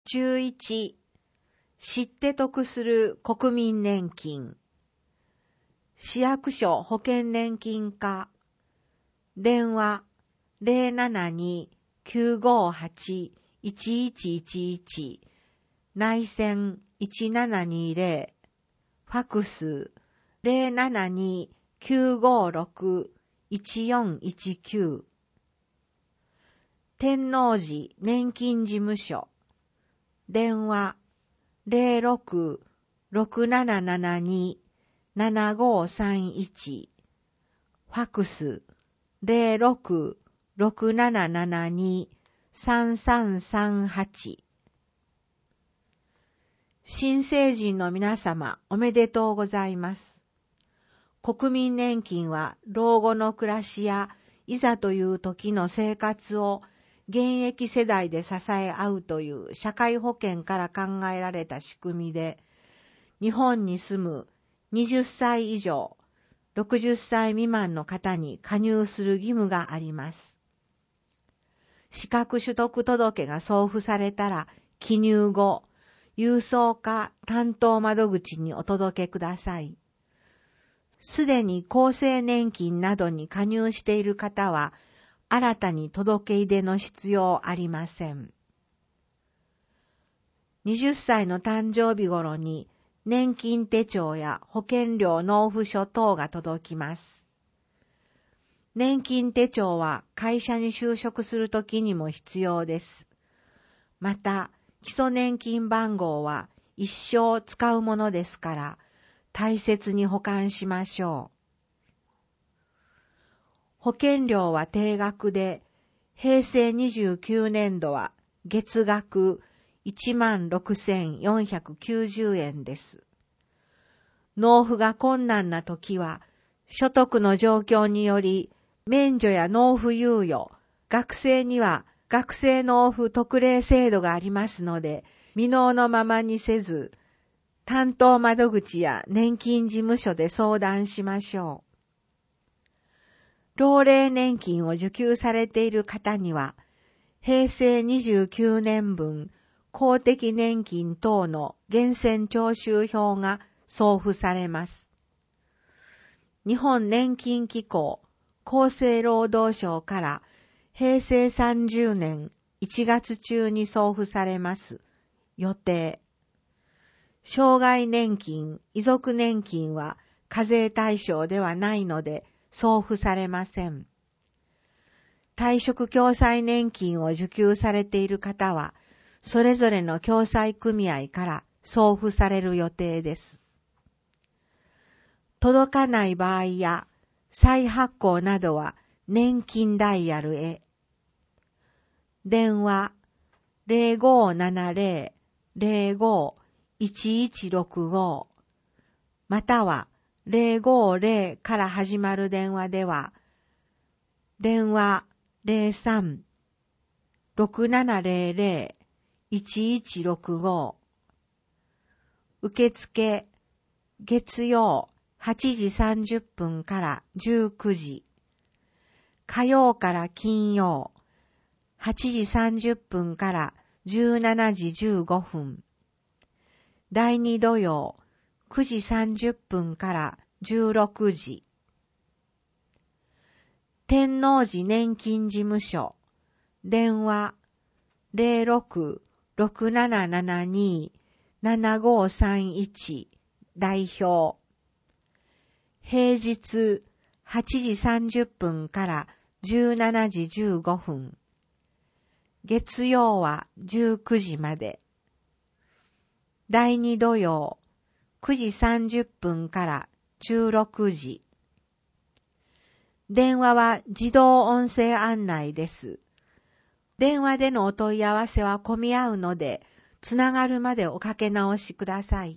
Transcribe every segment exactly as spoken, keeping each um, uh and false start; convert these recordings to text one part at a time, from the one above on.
じゅういち、知って得する国民年金。市役所保険年金課。電話 ゼロななに きゅうごはち いちいちいちいち 内線いちななにゼロ。ファクス ゼロななに きゅうごろく いちよんいちきゅう。天王寺年金事務所。電話 ゼロろく ろくななななに ななごさんいち。ファクス ゼロろく ろくななななに さんさんさんはち。新成人の皆様、おめでとうございます。国民年金は老後の暮らしやいざという時の生活を現役世代で支え合うという社会保険から考えられた仕組みで、日本に住むはたち以上、ろくじゅっさい未満の方に加入する義務があります。資格取得届が送付されたら、記入後、郵送か担当窓口にお届けください。すでに厚生年金などに加入している方は、新たに届け出の必要ありません。はたちの誕生日頃に年金手帳や保険料納付書等が届きます。年金手帳は会社に就職するときにも必要です。また、基礎年金番号は一生使うものですから、大切に保管しましょう。保険料は定額で、平成にじゅうきゅうねんどは月額いちまんろくせんよんひゃくきゅうじゅうえんです。納付が困難なときは、所得の状況により、免除や納付猶予、学生には学生納付特例制度がありますので、未納のままにせず、担当窓口や年金事務所で相談しましょう。老齢年金を受給されている方には、平成にじゅうきゅうねんぶん公的年金等の源泉徴収票が送付されます。日本年金機構厚生労働省から平成さんじゅうねんいちがつ中に送付されます予定。障害年金、遺族年金は課税対象ではないので送付されません。退職共済年金を受給されている方は、それぞれの共済組合から送付される予定です。届かない場合や再発行などは年金ダイヤルへ。電話 ゼロごななゼロ ゼロご いちいちろくご またはゼロごゼロから始まる電話では、電話 ゼロさん ろくななゼロゼロ いちいちろくご 受付月曜はちじさんじゅっぷんからじゅうくじ、火曜から金曜はちじさんじゅっぷんからじゅうしちじじゅうごふん、だいに土曜くじさんじゅっぷんからじゅうろくじ。天王寺年金事務所、電話 ゼロろく ろくななななに ななごさんいち 代表。平日はちじさんじゅっぷんからじゅうしちじじゅうごふん。月曜はじゅうくじまで。だいに土曜くじさんじゅっぷんからじゅうろくじ。電話は自動音声案内です。電話でのお問い合わせは混み合うので、つながるまでおかけ直しください。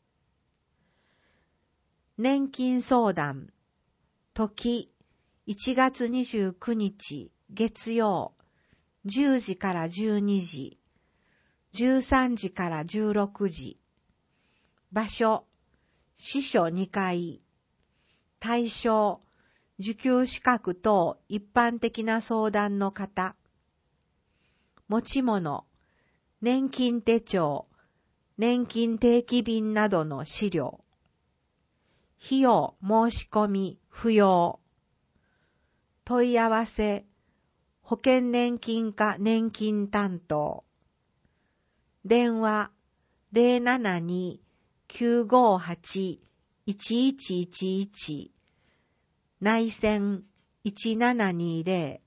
年金相談、時、いちがつにじゅうくにち月曜、じゅうじからじゅうにじ、じゅうさんじからじゅうろくじ。場所、支所にかい。対象、受給資格等一般的な相談の方。持ち物、 年金手帳、年金定期便などの資料。費用申し込み不要。問い合わせ、保険年金課年金担当。電話 ゼロななに きゅうごはち いちいちいちいち 内線いちななにゼロ